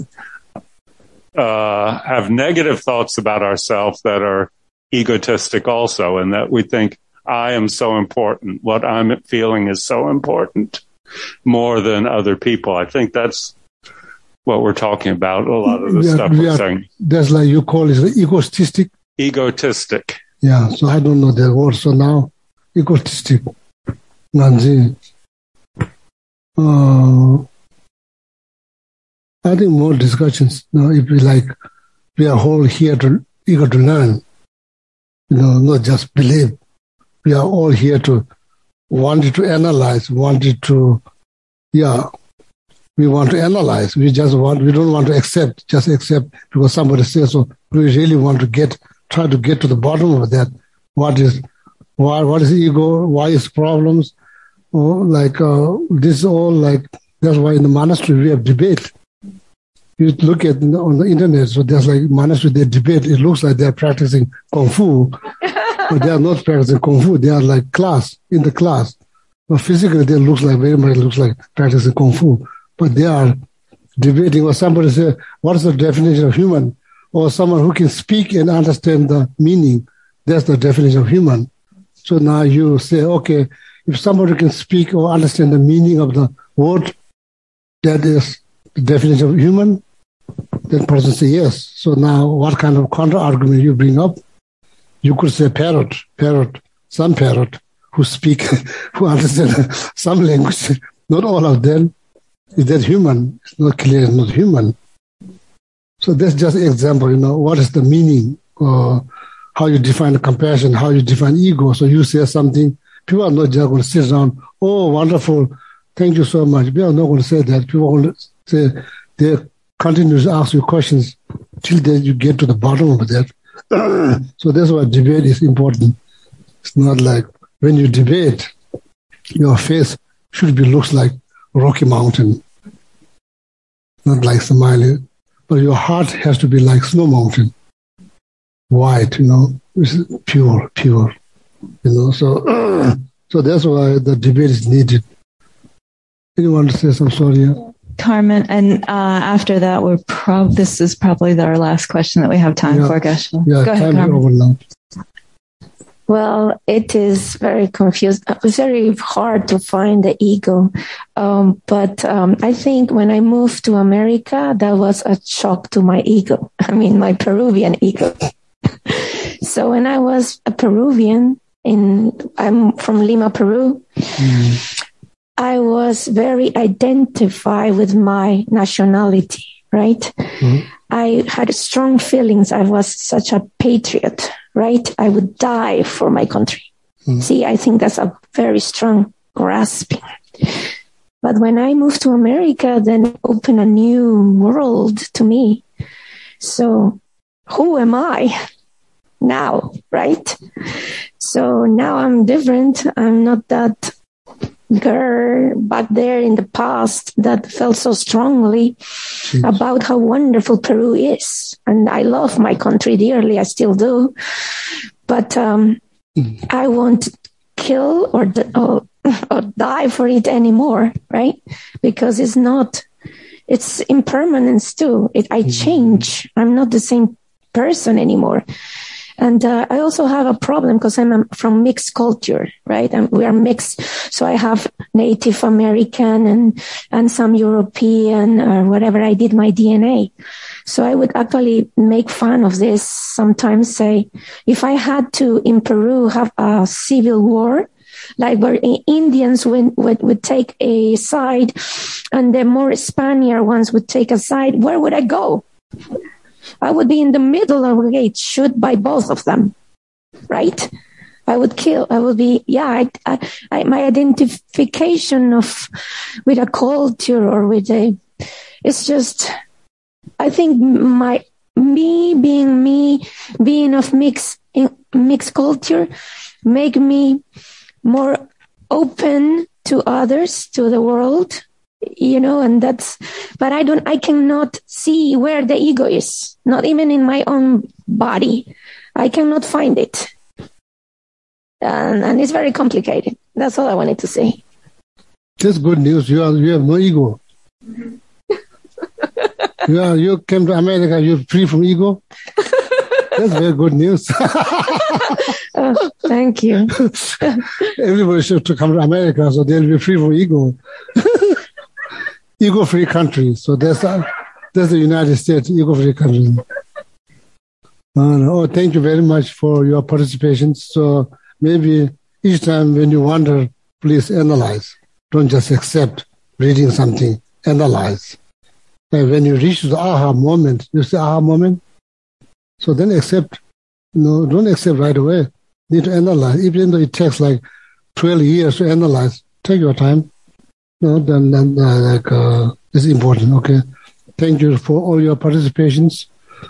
have negative thoughts about ourselves that are egotistic also, and that we think I am so important. What I'm feeling is so important more than other people. I think that's what we're talking about. A lot of the stuff we're saying. That's like you call it egotistic. Egotistic. Yeah, so I don't know that word. So now, egotistic. I think more discussions. If we are all here eager to learn, not just believe. We are all here to wanted to analyze, we want to analyze. We don't want to accept, just accept because somebody says so. We really want to try to get to the bottom of that. What is ego? Why is problems? This is all that's why in the monastery we have debate. You look at on the internet, so there's monastery, they debate. It looks like they're practicing Kung Fu, but they are not practicing Kung Fu. They are in the class. But physically, they very much looks like practicing Kung Fu. But they are debating, or somebody say, what is the definition of human? Or someone who can speak and understand the meaning. That's the definition of human. So now you say, okay, if somebody can speak or understand the meaning of the word, that is the definition of human, then person say yes. So now what kind of counter-argument you bring up? You could say parrot, some parrot who speak, who understand some language, not all of them. Is that human? It's not clear, it's not human. So that's just an example, what is the meaning, or how you define compassion, how you define ego. So you say something, people are not just going to sit down, oh, wonderful, thank you so much. People are not going to say that. People are going to say, they continue to ask you questions till you get to the bottom of that. So that's why debate is important. It's not like when you debate, your face looks like Rocky Mountain, not like smiling, but your heart has to be like Snow Mountain, white, it's pure, so that's why the debate is needed. Anyone to say some sorry? Carmen, and after that, this is probably our last question that we have time for, Geshe. Yeah, go ahead, Carmen. Over now. Well, it is very confused. It was very hard to find the ego. But I think when I moved to America, that was a shock to my ego. I mean, my Peruvian ego. So when I was a Peruvian, I'm from Lima, Peru, I was very identified with my nationality, right? Mm-hmm. I had strong feelings. I was such a patriot, right? I would die for my country. Mm-hmm. See, I think that's a very strong grasping. But when I moved to America, then it opened a new world to me. So who am I? now, right? So now I'm different. I'm not that girl back there in the past that felt so strongly about how wonderful Peru is. And I love my country dearly. I still do. But I won't kill or die for it anymore, right? Because it's impermanence too. I change. I'm not the same person anymore. And I also have a problem because I'm from mixed culture, right? We are mixed. So I have Native American and some European or whatever. I did my DNA. So I would actually make fun of this sometimes, say, if I had to, in Peru, have a civil war, like where Indians would take a side and the more Spaniard ones would take a side, where would I go? I would be in the middle and get shoot by both of them, right? I would be, my identification with a culture or it's just, I think being of mixed culture, make me more open to others, to the world, and but I cannot see where the ego is, not even in my own body. I cannot find it. And it's very complicated. That's all I wanted to say. That's good news. You have no ego. You came to America, you're free from ego. That's very good news. Oh, thank you. Everybody should come to America so they'll be free from ego. Ego-free country. So that's the United States, ego-free country. Thank you very much for your participation. So maybe each time when you wonder, please analyze. Don't just accept reading something. Analyze. And when you reach the aha moment, you say aha moment. So then accept. Don't accept right away. Need to analyze. Even though it takes like 12 years to analyze, take your time. It's important. Okay. Thank you for all your participations.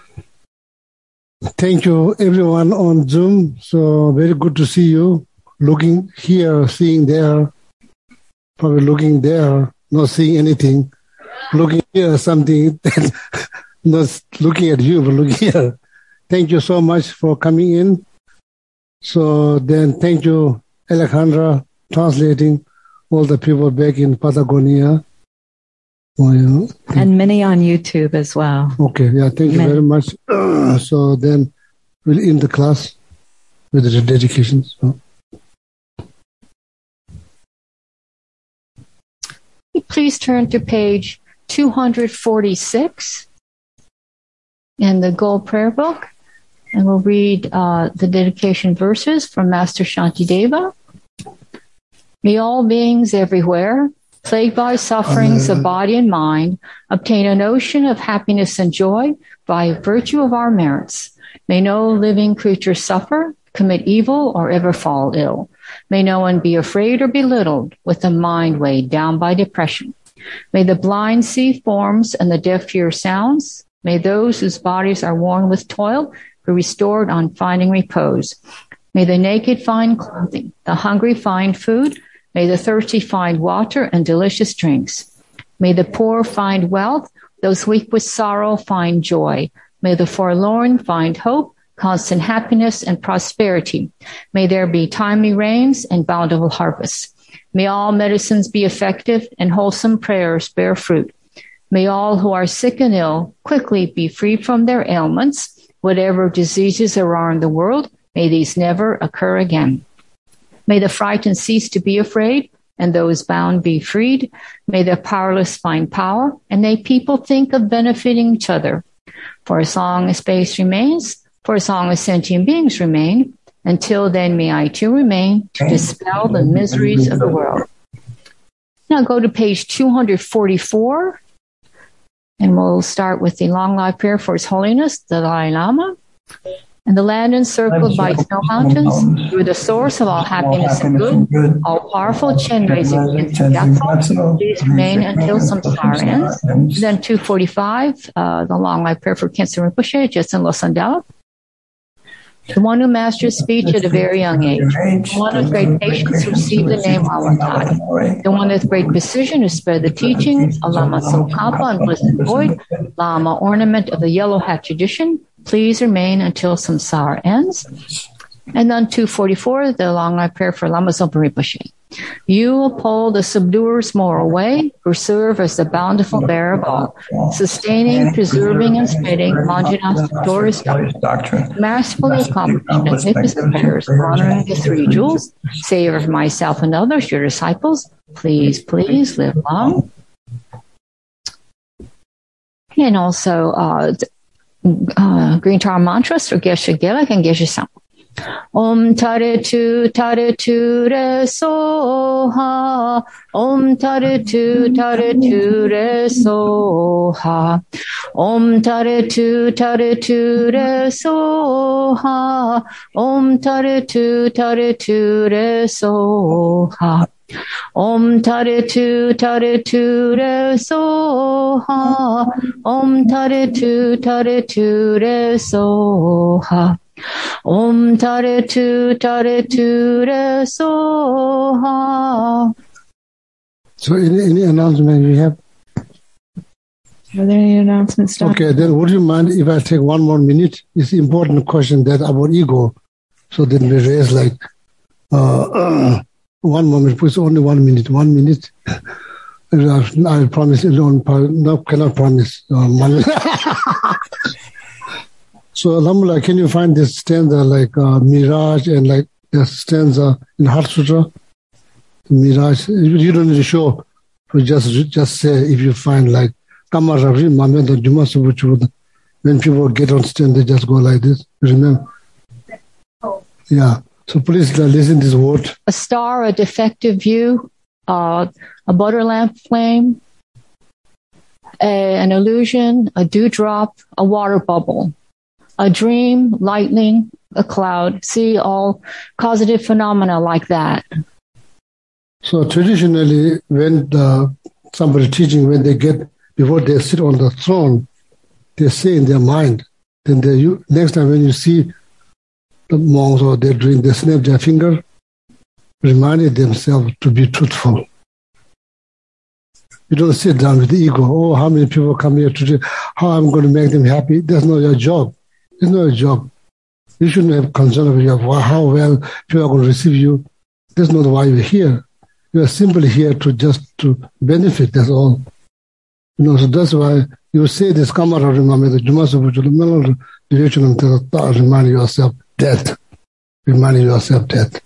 Thank you, everyone on Zoom. So very good to see you. Looking here, seeing there, probably looking there, not seeing anything. Looking here, something, not looking at you, but looking here. Thank you so much for coming in. So then thank you, Alejandra, translating all the people back in Patagonia. And many on YouTube as well. Okay, yeah, thank you very much. So then we'll end the class with the dedications. Please turn to page 246 in the Gold Prayer Book, and we'll read the dedication verses from Master Shantideva. May all beings everywhere, plagued by sufferings of body and mind, obtain a notion of happiness and joy by virtue of our merits. May no living creature suffer, commit evil, or ever fall ill. May no one be afraid or belittled with a mind weighed down by depression. May the blind see forms and the deaf hear sounds. May those whose bodies are worn with toil be restored on finding repose. May the naked find clothing, the hungry find food. May the thirsty find water and delicious drinks. May the poor find wealth, those weak with sorrow find joy. May the forlorn find hope, constant happiness and prosperity. May there be timely rains and bountiful harvests. May all medicines be effective and wholesome prayers bear fruit. May all who are sick and ill quickly be free from their ailments. Whatever diseases there are in the world, may these never occur again. May the frightened cease to be afraid, and those bound be freed. May the powerless find power, and may people think of benefiting each other. For as long as space remains, for as long as sentient beings remain, until then may I too remain to dispel the miseries of the world. Now go to page 244, and we'll start with the long life prayer for His Holiness, the Dalai Lama. And the land encircled by snow mountains, through the source of all happiness and good, all powerful Chenrezig Gyatso, please remain until samsara ends. And then 245, the long life prayer for Khyentse Rinpoche, Jetsun Losang Dala. The one who masters speech at a very young age. The one with great patience who received the name Alatad. The one with great precision who spread the teachings of Lama Tsongkhapa and Blessed Void, Lama ornament of the yellow hat tradition. Please remain until samsara ends. And then 244, the long night prayer for Lama Zopa Rinpoche. You uphold the subduer's moral way, who serve as the bountiful bearer of all, sustaining, preserving, and spreading Manjunath's victorious doctrine, masterfully accomplished magnificent prayers, honoring the three jewels, savor for myself and others, your disciples. Please, please live long. And also, Green Tar mantras for Geshe Gelek and Geshe Sam. Om tare tu re soha. Om tare tu re soha. Om tare tu re soha. Om tare tu re soha. Om tare tu re soha. Om tare tu re soha. Om tare tu re soha. So any announcement you have? Are there any announcements, Doctor? Okay, then would you mind if I take 1 more minute? It's an important question that about ego. So then we raise like 1 moment, please, only 1 minute. 1 minute. I promise you no, cannot promise. So, Alhamdulillah, can you find this stanza like Miraj and like the stanza in Heart Sutra? Miraj, you don't need to show, but just say if you find like Kamaravi, Mameda, Jumasubuchu, when people get on stand, they just go like this. Remember? Yeah. So please listen to this word. A star, a defective view, a butter lamp flame, an illusion, a dewdrop, a water bubble. A dream, lightning, a cloud. See all causative phenomena like that. So traditionally, when somebody teaching, when they get, before they sit on the throne, they say in their mind, then next time when you see the monks or they're doing, they snap their finger, reminded themselves to be truthful. You don't sit down with the ego. Oh, how many people come here today? How I'm going to make them happy? That's not your job. It's not a job. You shouldn't have concern about how well people are going to receive you. That's not why you're here. You are simply here to benefit. That's all. So that's why you say this. Remind yourself death. Remind yourself death.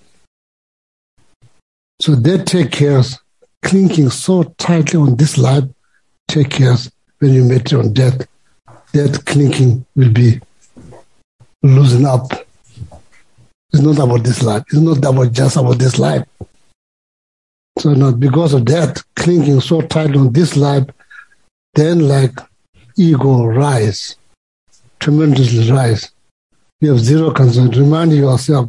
So that take care. Clinging so tightly on this life, take care when you meditate on death. That clinging will be loosen up. It's not about this life. It's not just about this life. So not because of that, clinging so tight on this life, then like ego rise, tremendously rise. You have zero concern. Remind yourself,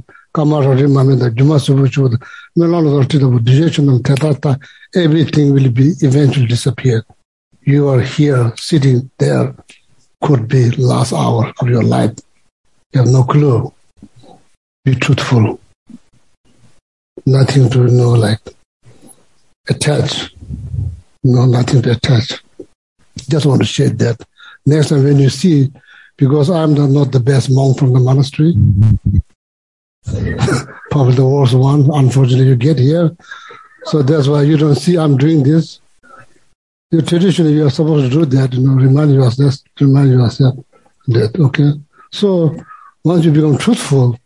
everything will be eventually disappear. You are here, sitting there, could be last hour of your life. You have no clue. Be truthful. Nothing to like attach. No, nothing to attach. Just want to share that. Next time when you see, because I'm not the best monk from the monastery, probably the worst one, unfortunately you get here. So that's why you don't see I'm doing this. Traditionally, you are supposed to do that, remind yourself that, okay? So once you become truthful,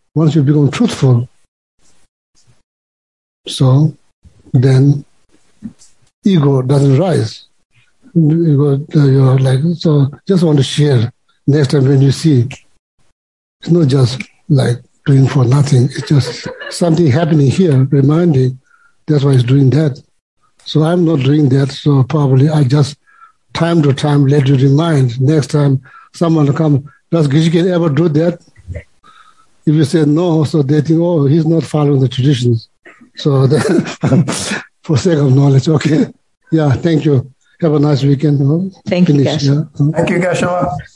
so then ego doesn't rise. You're like, so just want to share. Next time when you see, it's not just like doing for nothing. It's just something happening here, reminding. That's why it's doing that. So I'm not doing that. So probably I just time to time let you remind. Next time someone will come, does Geshe ever do that? If you say no, so they think, oh, he's not following the traditions. So for sake of knowledge, okay. Yeah, thank you. Have a nice weekend. Thank you, Geshe. Thank you, Geshe.